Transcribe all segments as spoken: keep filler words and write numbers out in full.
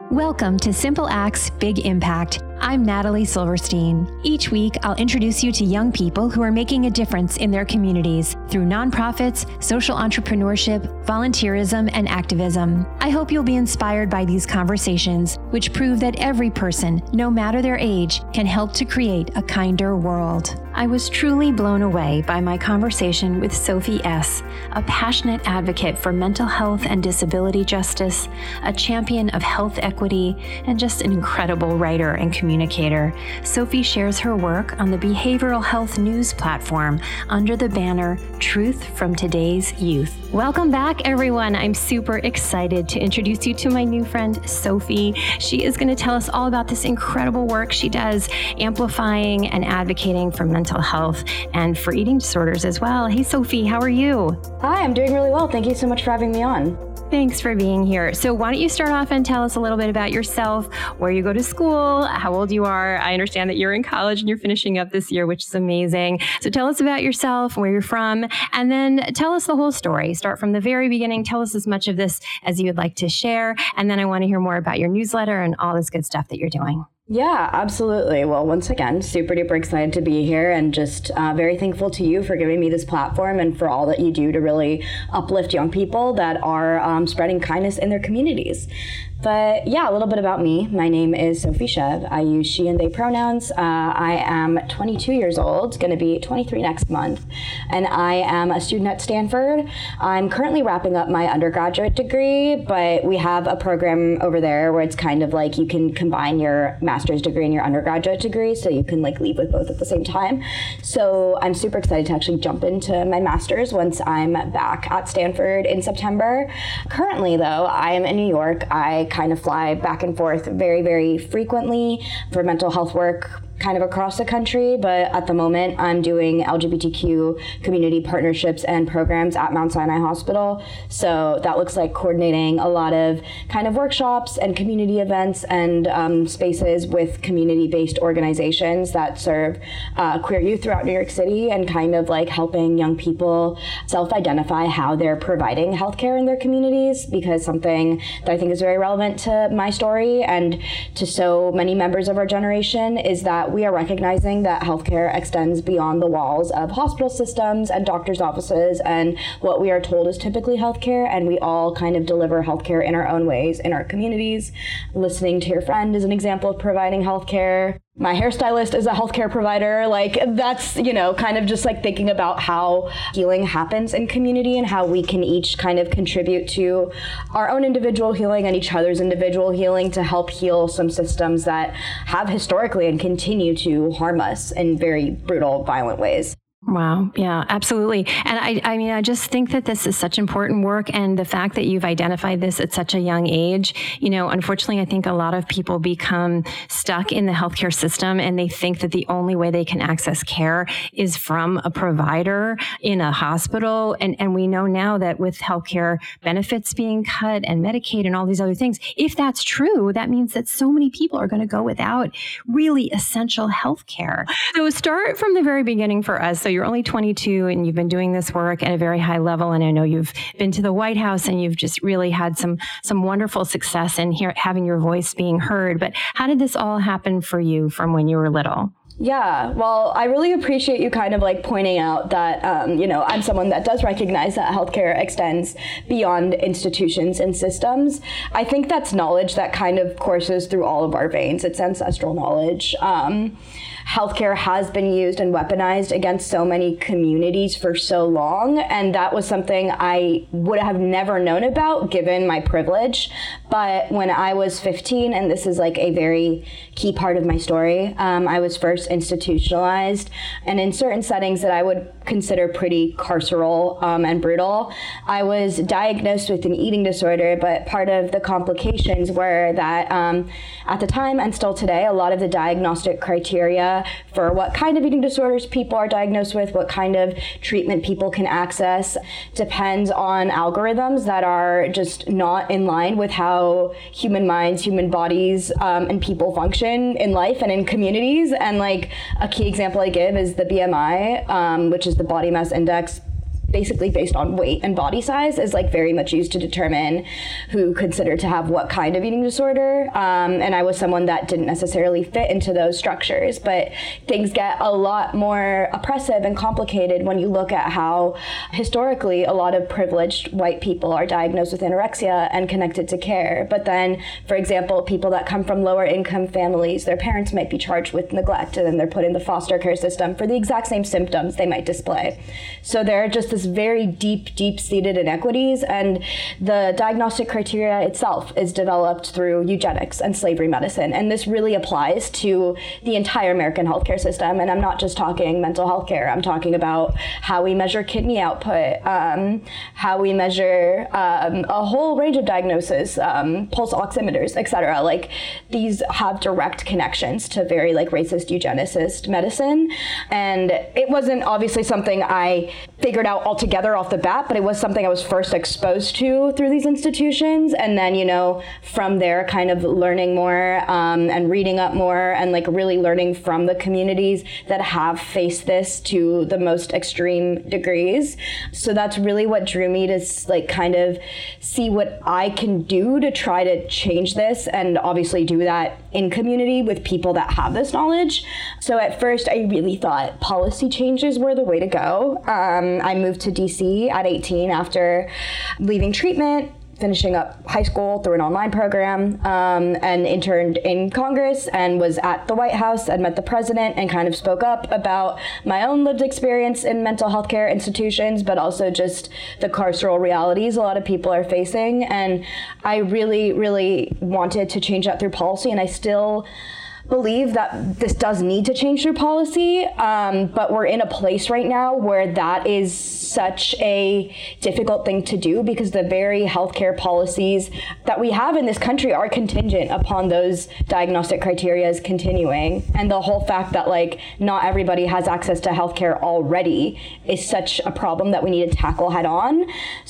Welcome to Simple Acts, Big Impact. I'm Natalie Silverstein. Each week, I'll introduce you to young people who are making a difference in their communities through nonprofits, social entrepreneurship, volunteerism, and activism. I hope you'll be inspired by these conversations, which prove that every person, no matter their age, can help to create a kinder world. I was truly blown away by my conversation with Sophie S., a passionate advocate for mental health and disability justice, a champion of health equity, and just an incredible writer and communicator. Sophie shares her work on the behavioral health news platform under the banner Truth from Today's Youth. Welcome back, everyone. I'm super excited to introduce you to my new friend, Sophie. She is going to tell us all about this incredible work she does, amplifying and advocating for mental health and for eating disorders as well. Hey, Sophie, how are you? Hi, I'm doing really well. Thank you so much for having me on. Thanks for being here. So why don't you start off and tell us a little bit about yourself, where you go to school, how old you are. I understand that you're in college and you're finishing up this year, which is amazing. So tell us about yourself, where you're from, and then tell us the whole story. Start from the very beginning. Tell us as much of this as you would like to share. And then I want to hear more about your newsletter and all this good stuff that you're doing. Yeah, absolutely. Well, once again, super duper excited to be here and just uh, very thankful to you for giving me this platform and for all that you do to really uplift young people that are um, spreading kindness in their communities. But yeah, a little bit about me. My name is Sophie Shev. I use she and they pronouns. Uh, I am twenty-two years old, going to be twenty-three next month, and I am a student at Stanford. I'm currently wrapping up my undergraduate degree, but we have a program over there where it's kind of like you can combine your master's degree and your undergraduate degree, so you can like leave with both at the same time. So I'm super excited to actually jump into my master's once I'm back at Stanford in September. Currently, though, I am in New York. I kind of fly back and forth very, very frequently for mental health work kind of across the country, but at the moment I'm doing L G B T Q community partnerships and programs at Mount Sinai Hospital. So that looks like coordinating a lot of kind of workshops and community events and um, spaces with community-based organizations that serve uh, queer youth throughout New York City and kind of like helping young people self-identify how they're providing healthcare in their communities, because something that I think is very relevant to my story and to so many members of our generation is that we are recognizing that healthcare extends beyond the walls of hospital systems and doctors' offices and what we are told is typically healthcare, and we all kind of deliver healthcare in our own ways in our communities. Listening to your friend is an example of providing healthcare. My hairstylist is a healthcare provider. Like that's, you know, kind of just like thinking about how healing happens in community and how we can each kind of contribute to our own individual healing and each other's individual healing to help heal some systems that have historically and continue to harm us in very brutal, violent ways. Wow. Yeah, absolutely. And I, I mean, I just think that this is such important work. And the fact that you've identified this at such a young age, you know, unfortunately, I think a lot of people become stuck in the healthcare system and they think that the only way they can access care is from a provider in a hospital. And, and we know now that with healthcare benefits being cut and Medicaid and all these other things, if that's true, that means that so many people are going to go without really essential healthcare. So start from the very beginning for us. So you're only twenty-two and you've been doing this work at a very high level. And I know you've been to the White House and you've just really had some some wonderful success in here, having your voice being heard. But how did this all happen for you from when you were little? Yeah, well, I really appreciate you kind of like pointing out that, um, you know, I'm someone that does recognize that healthcare extends beyond institutions and systems. I think that's knowledge that kind of courses through all of our veins. It's ancestral knowledge. Um, healthcare has been used and weaponized against so many communities for so long, and that was something I would have never known about given my privilege. But when I was fifteen, and this is like a very key part of my story, um, I was first institutionalized, and in certain settings that I would consider pretty carceral um, and brutal, I was diagnosed with an eating disorder, but part of the complications were that um, at the time and still today, a lot of the diagnostic criteria for what kind of eating disorders people are diagnosed with, what kind of treatment people can access, depends on algorithms that are just not in line with how human minds, human bodies, um, and people function in life and in communities. And like a key example I give is the B M I, um, which is the body mass index basically based on weight and body size, is like very much used to determine who considered to have what kind of eating disorder. Um, and I was someone that didn't necessarily fit into those structures, but things get a lot more oppressive and complicated when you look at how historically a lot of privileged white people are diagnosed with anorexia and connected to care. But then, for example, people that come from lower income families, their parents might be charged with neglect, and then they're put in the foster care system for the exact same symptoms they might display. So there are just this very deep, deep-seated inequities, and the diagnostic criteria itself is developed through eugenics and slavery medicine. And this really applies to the entire American healthcare system. And I'm not just talking mental health care. I'm talking about how we measure kidney output, um, how we measure um, a whole range of diagnoses, um, pulse oximeters, et cetera. Like, these have direct connections to very like racist eugenicist medicine. And it wasn't obviously something I figured out altogether off the bat, but it was something I was first exposed to through these institutions. And then, you know, from there kind of learning more um, and reading up more and like really learning from the communities that have faced this to the most extreme degrees. So that's really what drew me to like kind of see what I can do to try to change this, and obviously do that in community with people that have this knowledge. So at first I really thought policy changes were the way to go. Um, I moved to D C at eighteen after leaving treatment, finishing up high school through an online program, um, and interned in Congress and was at the White House and met the president and kind of spoke up about my own lived experience in mental health care institutions, but also just the carceral realities a lot of people are facing. And I really, really wanted to change that through policy, and I still believe that this does need to change through policy, um, but we're in a place right now where that is such a difficult thing to do, because the very healthcare policies that we have in this country are contingent upon those diagnostic criteria continuing. And the whole fact that like not everybody has access to healthcare already is such a problem that we need to tackle head on.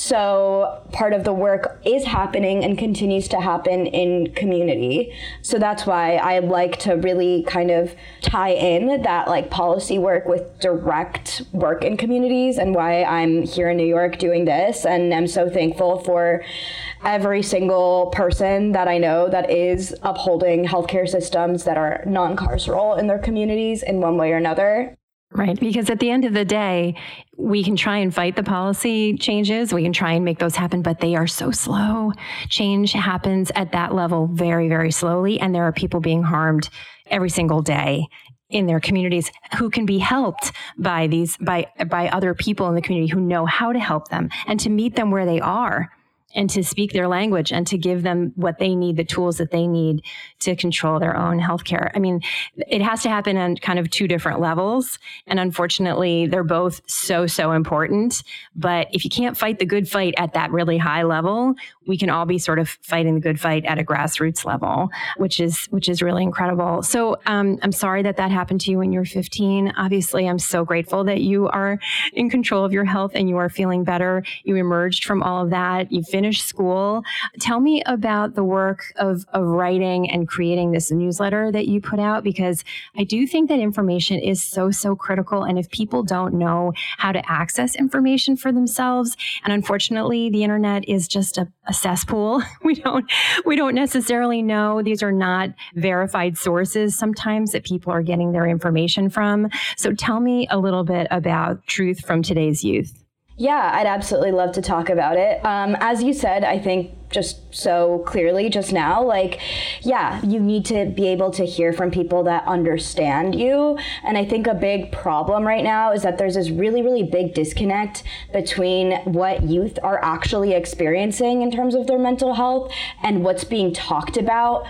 So part of the work is happening and continues to happen in community. So that's why I like to to really kind of tie in that like policy work with direct work in communities, and why I'm here in New York doing this. And I'm so thankful for every single person that I know that is upholding healthcare systems that are non-carceral in their communities in one way or another. Right. Because at the end of the day, we can try and fight the policy changes. We can try and make those happen, but they are so slow. Change happens at that level very, very slowly. And there are people being harmed every single day in their communities who can be helped by these, by, by other people in the community who know how to help them and to meet them where they are, and to speak their language and to give them what they need, the tools that they need to control their own healthcare. I mean, it has to happen on kind of two different levels. And unfortunately, they're both so, so important. But if you can't fight the good fight at that really high level, we can all be sort of fighting the good fight at a grassroots level, which is which is really incredible. So um, I'm sorry that that happened to you when you were fifteen. Obviously, I'm so grateful that you are in control of your health and you are feeling better. You emerged from all of that. You finished school. Tell me about the work of, of writing and creating this newsletter that you put out, because I do think that information is so, so critical. And if people don't know how to access information for themselves, and unfortunately, the internet is just a, a cesspool. We don't, we don't necessarily know. These are not verified sources sometimes that people are getting their information from. So tell me a little bit about Truth from Today's Youth. Yeah, I'd absolutely love to talk about it. Um, as you said, I think just so clearly just now, like, yeah, you need to be able to hear from people that understand you. And I think a big problem right now is that there's this really, really big disconnect between what youth are actually experiencing in terms of their mental health and what's being talked about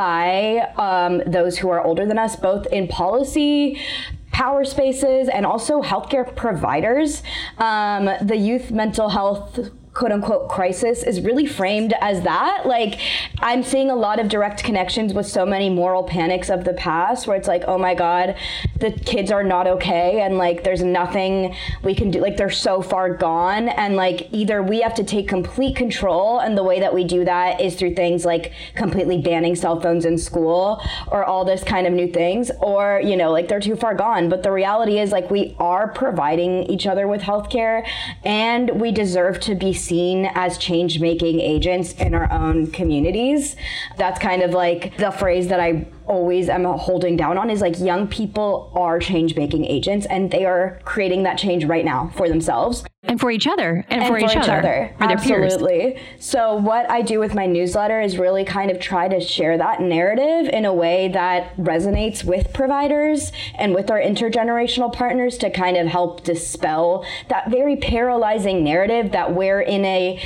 by um, those who are older than us, both in policy, power spaces, and also healthcare providers. Um, the Youth Mental Health quote unquote crisis is really framed as that. Like, I'm seeing a lot of direct connections with so many moral panics of the past where it's like, oh my God, the kids are not okay. And like, there's nothing we can do. Like, they're so far gone. And like, either we have to take complete control. And the way that we do that is through things like completely banning cell phones in school or all this kind of new things, or, you know, like they're too far gone. But the reality is like, we are providing each other with healthcare and we deserve to be seen as change-making agents in our own communities. That's kind of like the phrase that I always am holding down on, is like, young people are change-making agents and they are creating that change right now for themselves. And for each other. And, and for, for each, each other. other. For their peers. Absolutely. So what I do with my newsletter is really kind of try to share that narrative in a way that resonates with providers and with our intergenerational partners to kind of help dispel that very paralyzing narrative that we're in a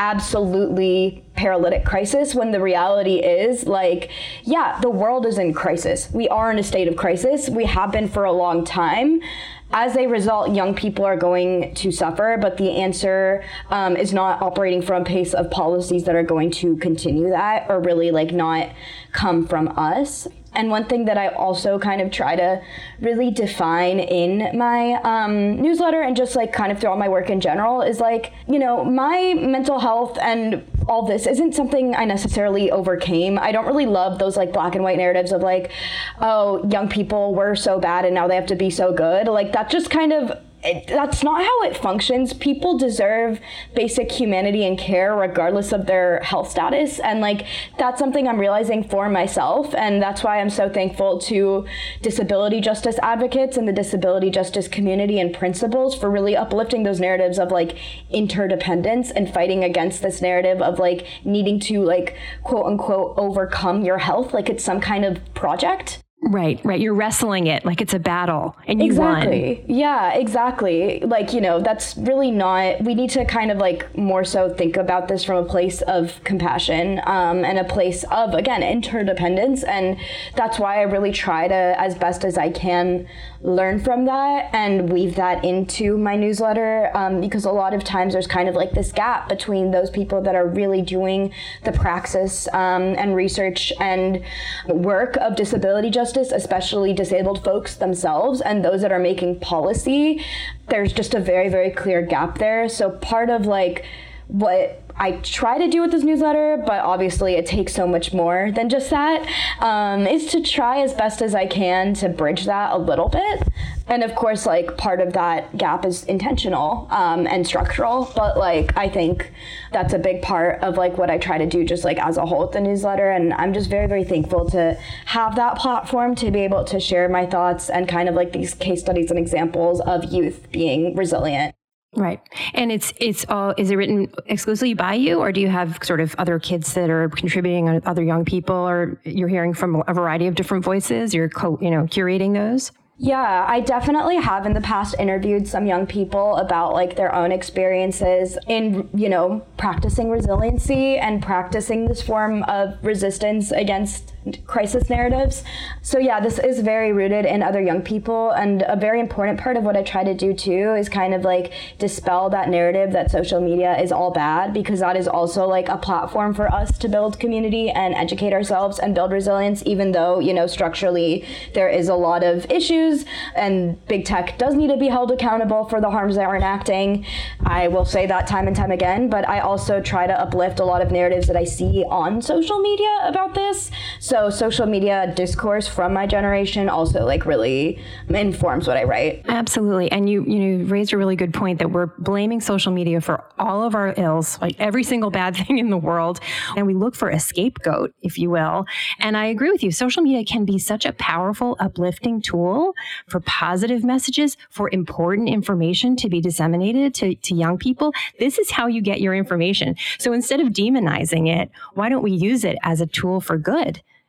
absolutely paralytic crisis, when the reality is like, yeah, the world is in crisis. We are in a state of crisis. We have been for a long time. As a result, young people are going to suffer, but the answer um, is not operating from a pace of policies that are going to continue that, or really like not come from us. And one thing that I also kind of try to really define in my um, newsletter and just like kind of throughout my work in general is like, you know, my mental health and all this isn't something I necessarily overcame. I don't really love those like black and white narratives of like, oh, young people were so bad and now they have to be so good. Like, that just kind of, It, that's not how it functions. People deserve basic humanity and care regardless of their health status. And like, that's something I'm realizing for myself. And that's why I'm so thankful to disability justice advocates and the disability justice community and principles for really uplifting those narratives of like interdependence and fighting against this narrative of like needing to like quote unquote overcome your health like it's some kind of project. Right, right. You're wrestling it like it's a battle and you exactly. won. Yeah, exactly. Like, you know, that's really not, we need to kind of like more so think about this from a place of compassion um, and a place of, again, interdependence. And that's why I really try to, as best as I can, learn from that and weave that into my newsletter um, because a lot of times there's kind of like this gap between those people that are really doing the praxis um, and research and work of disability justice, especially disabled folks themselves, and those that are making policy. There's just a very, very clear gap there. So part of like what I try to do with this newsletter, but obviously it takes so much more than just that, um, is to try as best as I can to bridge that a little bit. And of course, like part of that gap is intentional um, and structural, but like I think that's a big part of like what I try to do just like as a whole with the newsletter. And I'm just very, very thankful to have that platform to be able to share my thoughts and kind of like these case studies and examples of youth being resilient. Right. And it's, it's all, is it written exclusively by you, or do you have sort of other kids that are contributing, other young people, or you're hearing from a variety of different voices? You're co, you know, curating those? Yeah, I definitely have in the past interviewed some young people about like their own experiences in, you know, practicing resiliency and practicing this form of resistance against crisis narratives. So yeah, this is very rooted in other young people, and a very important part of what I try to do too is kind of like dispel that narrative that social media is all bad, because that is also like a platform for us to build community and educate ourselves and build resilience, even though, you know, structurally there is a lot of issues and big tech does need to be held accountable for the harms they are enacting. I will say that time and time again, but I also try to uplift a lot of narratives that I see on social media about this. So social media discourse from my generation also like really informs what I write. Absolutely. And you, you know, raised a really good point that we're blaming social media for all of our ills, like every single bad thing in the world. And we look for a scapegoat, if you will. And I agree with you. Social media can be such a powerful, uplifting tool for positive messages, for important information to be disseminated to, to young people. This is how you get your information. So instead of demonizing it, why don't we use it as a tool for good?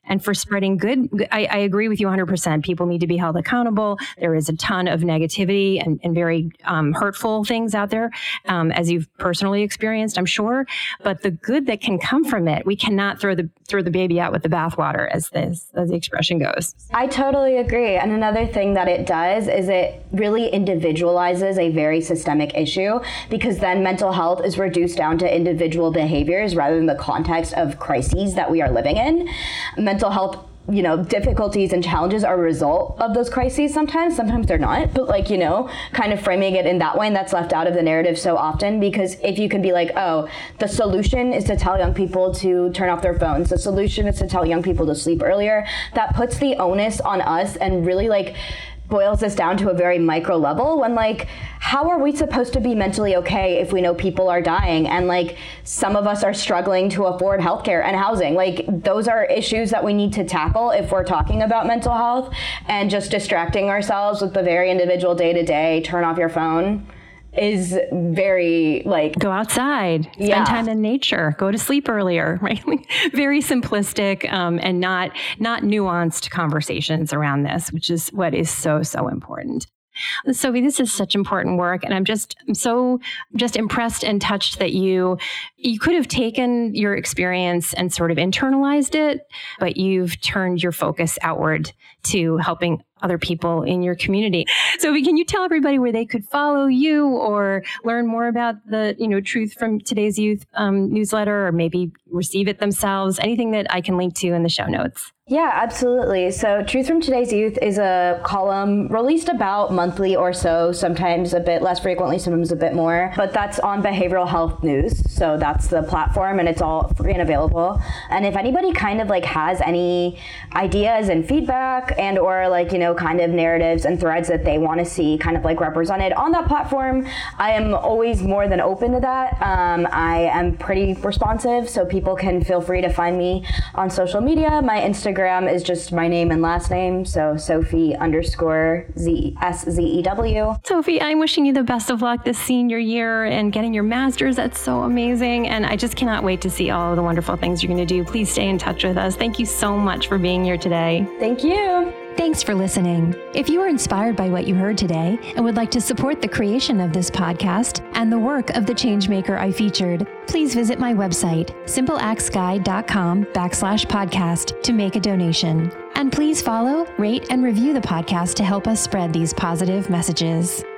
and for spreading good. I, I agree with you one hundred percent. People need to be held accountable. There is a ton of negativity and, and very um, hurtful things out there, um, as you've personally experienced, I'm sure. But the good that can come from it, we cannot throw the throw the baby out with the bathwater, as this as the expression goes. I totally agree. And another thing that it does is it really individualizes a very systemic issue, because then mental health is reduced down to individual behaviors rather than the context of crises that we are living in. Mental health, you know, difficulties and challenges are a result of those crises sometimes. Sometimes they're not, but like, you know, kind of framing it in that way, and that's left out of the narrative so often, because if you can be like, oh, the solution is to tell young people to turn off their phones, the solution is to tell young people to sleep earlier, that puts the onus on us and really like boils this down to a very micro level, when like, how are we supposed to be mentally okay if we know people are dying and like some of us are struggling to afford healthcare and housing? Like, those are issues that we need to tackle if we're talking about mental health, and just distracting ourselves with the very individual day to day, turn off your phone, is very like, go outside, spend yeah. time in nature, go to sleep earlier, right? Very simplistic um, and not not nuanced conversations around this, which is what is so, so important. Sophie, this is such important work, and I'm just I'm so just impressed and touched that you you could have taken your experience and sort of internalized it, but you've turned your focus outward to helping other people in your community. Sophie, can you tell everybody where they could follow you or learn more about the, you know, Truth from Today's Youth um, newsletter, or maybe receive it themselves? Anything that I can link to in the show notes. Yeah, absolutely. So Truth from Today's Youth is a column released about monthly or so, sometimes a bit less frequently, sometimes a bit more, but that's on behavioral health news. So that's the platform, and it's all free and available. And if anybody kind of like has any ideas and feedback and or like, you know, kind of narratives and threads that they want to see kind of like represented on that platform, I am always more than open to that. Um, I am pretty responsive, so people can feel free to find me on social media. My Instagram Instagram is just my name and last name, so Sophie underscore Z S Z E W. Sophie, I'm wishing you the best of luck this senior year and getting your master's. That's so amazing, and I just cannot wait to see all of the wonderful things you're going to do. Please stay in touch with us. Thank you so much for being here today. Thank you. Thanks for listening. If you were inspired by what you heard today and would like to support the creation of this podcast and the work of the changemaker I featured, please visit my website, simpleactsguide.com backslash podcast to make a donation. And please follow, rate, and review the podcast to help us spread these positive messages.